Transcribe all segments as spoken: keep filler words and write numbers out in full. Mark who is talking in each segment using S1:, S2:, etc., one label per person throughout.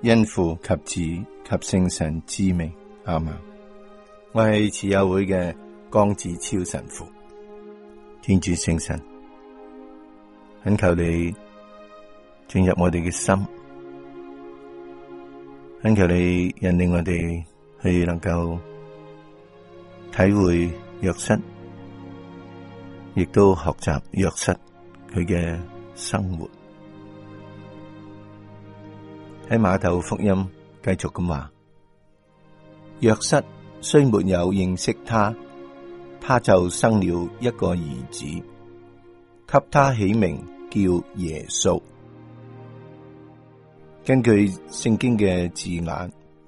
S1: 因父及子及聖神之名，阿們。我係慈幼會嘅江志超神父。天主聖神，懇求你進入我哋嘅心，懇求你引領我哋去能夠體會若瑟，亦都學習若瑟佢嘅生活。喺馬竇福音繼續咁話，若瑟雖沒有認識他，他就生了一個兒子，給他起名叫耶穌。根據聖經嘅字眼，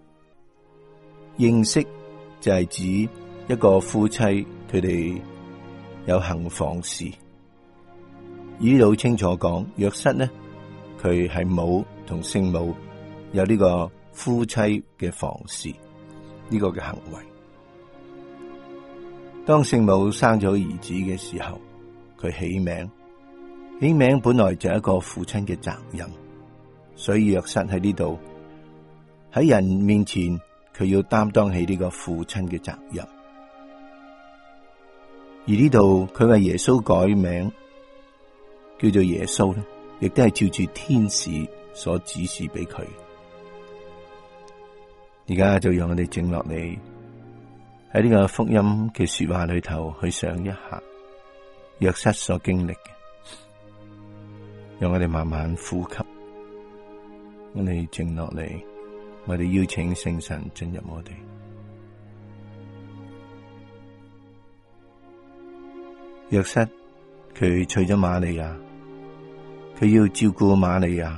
S1: 認識就係指一個夫妻佢哋有行房事。呢度好清楚講，若瑟呢，佢係冇同聖母有呢個夫妻嘅房事呢個嘅行為。當聖母生咗兒子嘅時候，佢起名，起名本來就係一個父親嘅責任，所以若瑟喺呢度喺人面前，佢要擔當起呢個父親嘅責任。而呢度佢為耶穌改名叫做耶穌咧，亦都係照住天使所指示俾佢。而家就讓我哋靜落嚟，喺呢個福音嘅說話裏頭去想一下若瑟所經歷嘅，讓我哋慢慢呼吸，我哋靜落嚟，我哋邀請聖神進入我哋。若瑟佢娶咗瑪利亞，佢要照顧瑪利亞。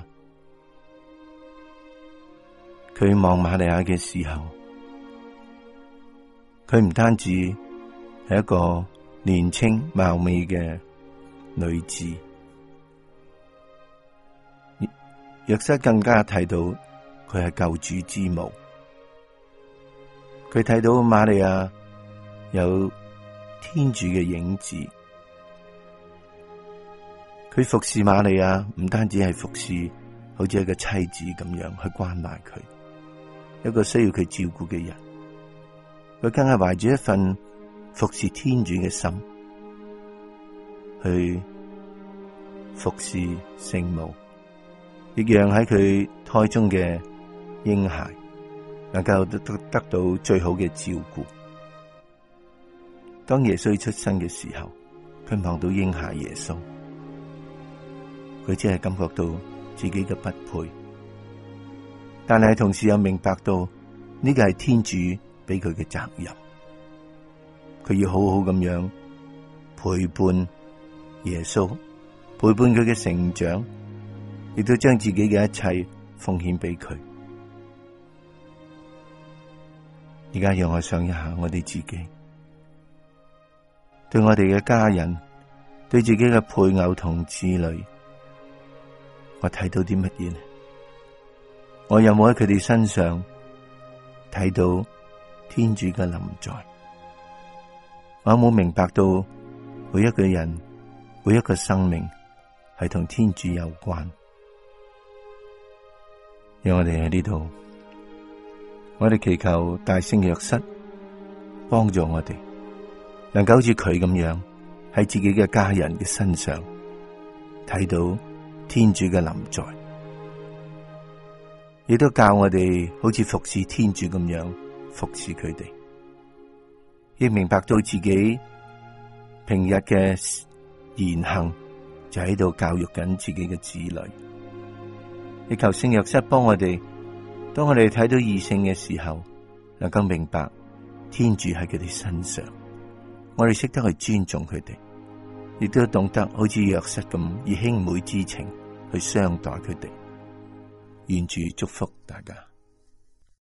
S1: 佢望瑪利亞嘅時候，佢唔單止係一個年輕貌美嘅女子，若瑟更加睇到佢係救主之母。佢睇到瑪利亞有天主嘅影子，佢服侍瑪利亞唔單止係服侍，好似一個妻子咁樣去關懷佢，一個需要佢照顧嘅人。佢更係懷住一份服侍天主嘅心，去服侍聖母，亦讓喺佢胎中嘅嬰孩能夠得得得到最好嘅照顧。當耶穌出生嘅時候，佢望到嬰孩耶穌，佢只係感覺到自己嘅不配，但係同時又明白到呢個係天主俾佢嘅責任，佢要好好咁樣陪伴耶穌，陪伴佢嘅成長，亦都將自己嘅一切奉獻俾佢。而家讓我想一下我哋自己，對我哋嘅家人，對自己嘅配偶同子女，我睇到啲乜嘢呢？我有冇喺佢哋身上睇到天主嘅臨在？我有冇明白到每一個人，每一個生命係同天主有關？讓我哋喺呢度，我哋祈求大聖若瑟幫助我哋，能夠好似佢咁樣喺自己嘅家人嘅身上睇到天主嘅臨在，亦都教我哋好似服侍天主咁樣服侍佢哋，亦明白到自己平日嘅言行就喺度教育緊自己嘅子女。亦求聖若瑟幫我哋，當我哋睇到異性嘅時候，能夠明白天主喺佢哋身上，我哋識得去尊重佢哋，亦都懂得好似若瑟咁以兄妹之情去相待佢哋。願主祝福大家。